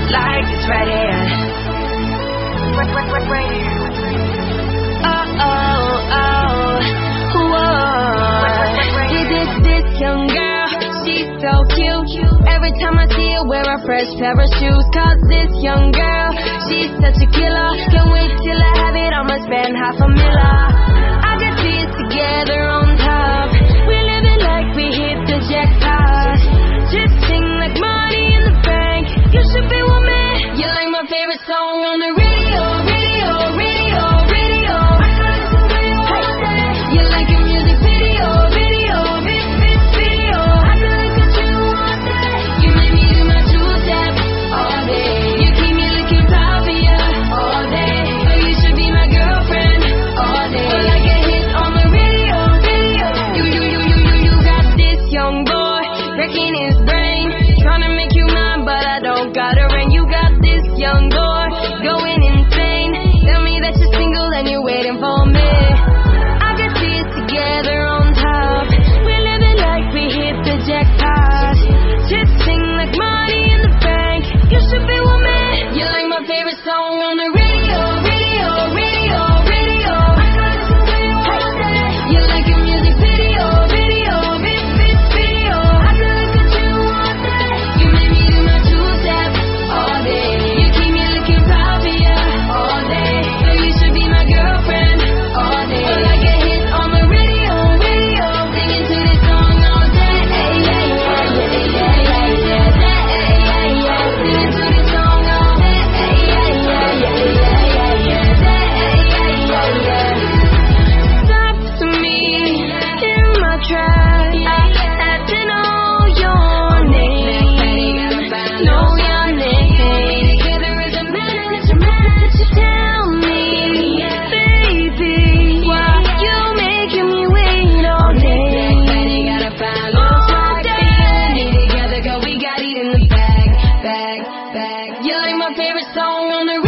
like this right here. This young girl, she's so cute. Every time I see her wear a fresh pair of shoes. Cause this young girl, she's such a killer. Can't wait till I have it, I'ma spend $500,000. I got this together on top. We living like we hit the jackpot. Just sing like money in the bank. You should be with me. You like my favorite song on the radio, radio, radio, radio. You like a music video, video, video. I could look at you all day. You make me do my two-step all day. You keep me looking proud for you all day. So you should be my girlfriend all day. But like a hit on the radio, video. You got this young boy wrecking his brain, trying to make you mine, but I don't got a ring. You got this young boy going insane. Tell me that you're single and you're waiting for me. I got this together on top. We're living like we hit the jackpot. Just sing like money in the bank. You should be with me. You like my favorite song on the radio, radio, radio, radio. You like a music video, video, video. I could look at you all day. You make me do my two-step all day. You keep me looking proud for you all day. So you should be my girlfriend all day. But like a hit on the radio, radio. Singing to this song all day. Singing to this song all day. Stop to me in my tracks. I had to know your name. Know your name. Together as a minute to tell me, baby, why you making me wait all day? All day. Together, 'cause we got it in the bag. You like my favorite song on the